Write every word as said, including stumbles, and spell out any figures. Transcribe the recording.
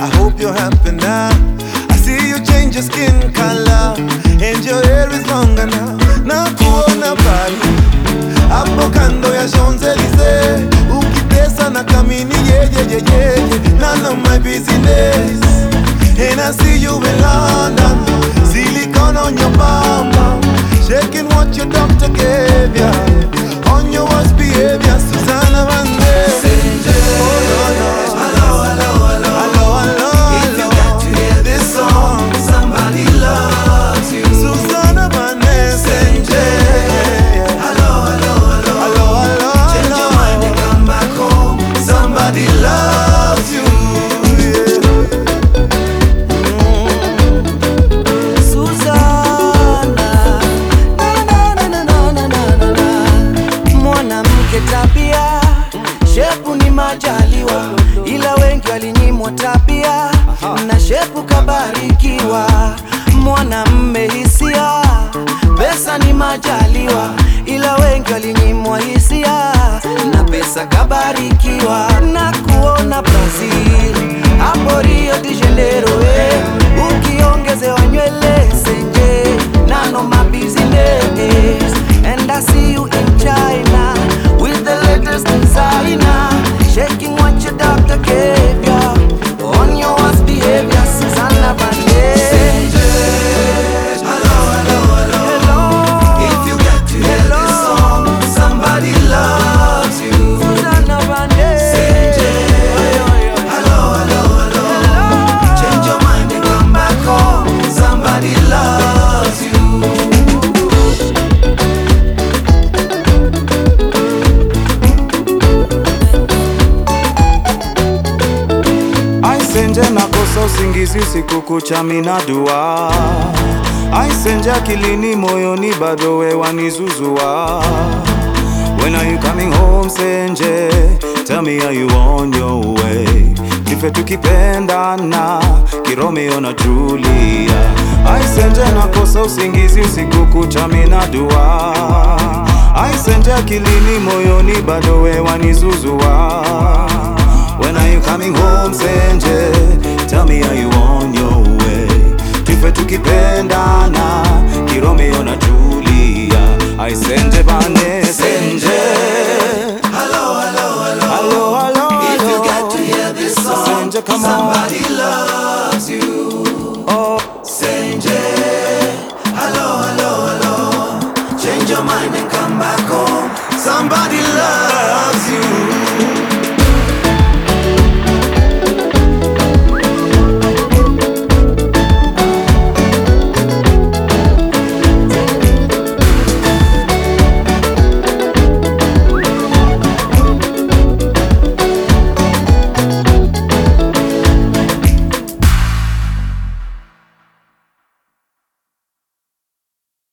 I hope you're happy now. I see you change your skin color and your hair is longer now. Na kuona bali hapo kando ya Champs-Elysees, ukitesa na kamini yeah yeah yeah yeah. None of my business. And I see you in London, silicone on your bum bum, shaking what your doctor gave ya. On your worst behavior, Susanna Vande. Oh no no. Hello, hello, hello, hello, hello. If you got to hear this song, somebody loves you. Susanna Vande. Hello, hello, hello, hello, hello. Change your mind and come back home. Somebody loves you. Tabia, shepu ni majaliwa, ila wengi walinyimwa tabia, na shepu kabarikiwa. Mwanamme hisia, pesa ni majaliwa, ila wengi walinyimwa hisia, na pesa kabarikiwa. Na kuona Brazil, hapo Rio de Janeiro, eh, ukiongezewa nywele senje, none of my business. And I see you in China with the latest designer, shaking what your doctor gave ya. On your worst behavior, Susanna Vande. Hello, hello, hello, hello. If you get to hear hello. This song, somebody loves you. Susanna Vande. Hello, hello, hello, hello. Change your mind and come back home. Somebody loves you. Aisenje nakosa usingizi usiku kucha mina dua. Aisenje akilini moyoni bado we wanizuzua. When are you coming home Senje? Tell me are you on your way? Kife tukipendana Kiromeo na Julia. Aisenje nakosa usingizi usiku kucha mina dua. Aisenje akilini moyoni bado we wanizuzua. When are you coming home Senje? Tell me are you on your way? Tufe tukipendana Kiromeo na Julia. I Senje Vande Senje. Hello, hello, hello, hello, hello. If you got to hear this song, Senje, come on.